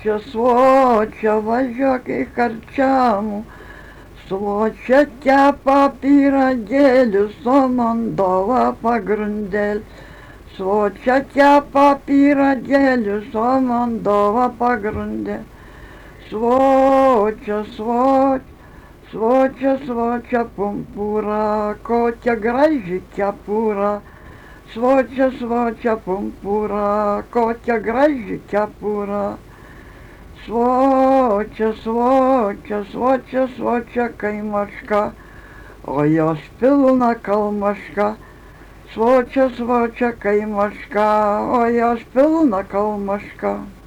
svočia, važiuok į karčiamų. Svočia kepa pyragėlius, o Moldova pagrundėlį. Svočia kepa pyragėlius, o Moldova pagrundėlį. Svočia, svočia pumpura, kokia graži kepura. Svočia pumpura, kokia graži kepura. Svočia kaimaška, o jos pilna kalmaška. Svočia kaimaška, o jos pilna kalmaška.